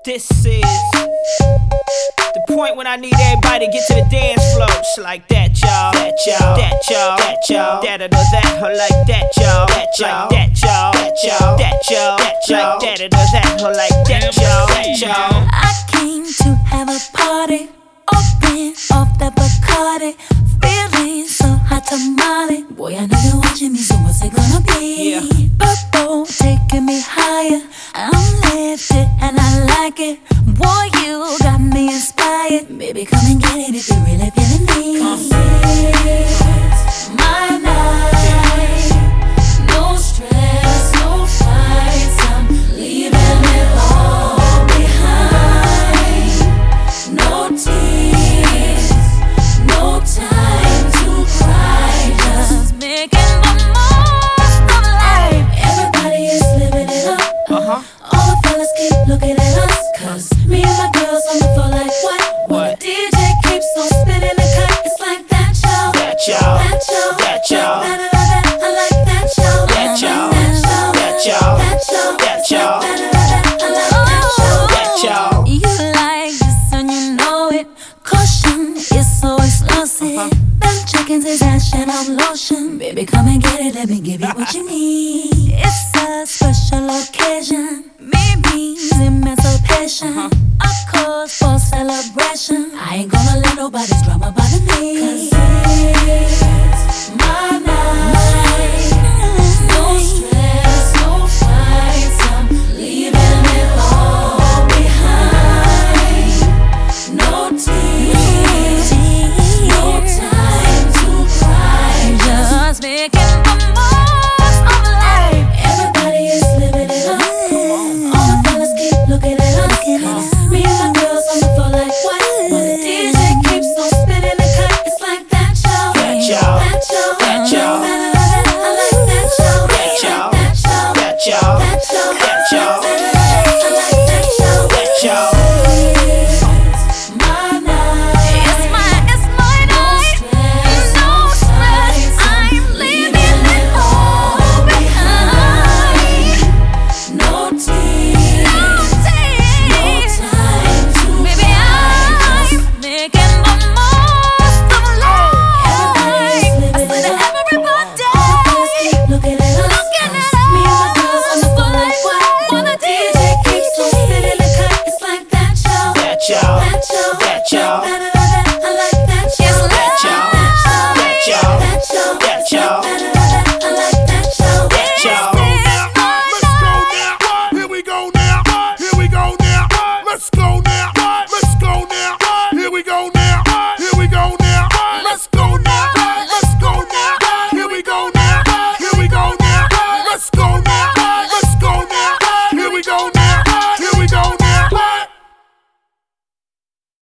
This is the point when I need everybody to get to the dance floor. Just like that, y'all. That, y'all. That, y'all. That, y'all. That, or that, or like that, y'all. That, y'all. Like that, y'all. That, y'all. That, y'all. That, y'all. Like that, or that, or like that, y'all. That, y'all. I came to have a party, open off the Bacardi, feeling so hot tamale. Boy, I know you're watching me, so what's it gonna be? Yeah. Purple taking me higher, I'm lifted and I like it. Boy, you got me inspired. Baby, come and get it if you're really feeling me. It's my night, no stress, no fights. I'm leaving it all behind. No tears, no time to cry. Just making the most of life. Everybody is living it up. All the fellas keep looking at us, 'cause me and my girls on the floor like what? When the DJ keeps on spinning the cut, it's like that, y'all. That, y'all. That, y'all. That, y'all. Like that, I like that, y'all. That, y'all. That, y'all. That, y'all. That, y'all. That, y'all. Like that, I like that, y'all. That, y'all. You like this and you know it. Caution is so explosive. Them chickens is ashing on lotion. Baby, come and get it, let me give you what you need. It's a special occasion. Means emancipation. A cause for celebration. I ain't gonna let nobody's drama bother me. 'Cause it's my night. No stress, no fights. I'm leaving it all behind. No tears, no time to cry. Just making the most of life. Everybody is living it up. All the fellas keep looking at us, 'cause me and my girls on the floor like what? When the DJ keeps on spinning the cut, it's like that, y'all. That, y'all. That, y'all. That, y'all. I like that, y'all. That, y'all. That, y'all. That, y'all. That, y'all. That, y'all. I like that, y'all. That, y'all. It's my night. It's my night. No stress. I'm leaving it all behind. No tears. No time to baby, I'm making the most of life. I said to everybody, looking at us. Me and my girls on the floor like what? When the DJ keeps on spinning the cut, it's like that, y'all. That, y'all. That, y'all. That, y'all. I like that, y'all. That, y'all. That, y'all. That, y'all. That, y'all. I like that, y'all. That, y'all. Let's go now. Here we go now. Here we go now. Let's go now.